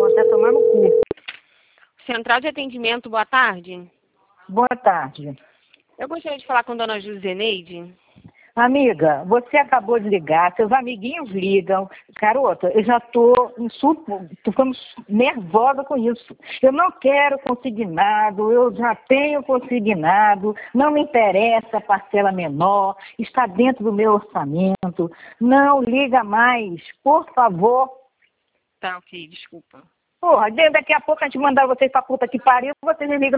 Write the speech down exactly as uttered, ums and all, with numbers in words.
até tomar no cu. Central de atendimento, boa tarde. Boa tarde. Eu gostaria de falar com a dona Juzeneide. Amiga, você acabou de ligar, seus amiguinhos ligam. Garota, eu já tô, tô ficando nervosa com isso. Eu não quero consignado, eu já tenho consignado, não me interessa a parcela menor, está dentro do meu orçamento. Não liga mais, por favor. Tá, ok, desculpa. Porra, daqui a pouco a gente mandar vocês pra puta que pariu, vocês me ligam.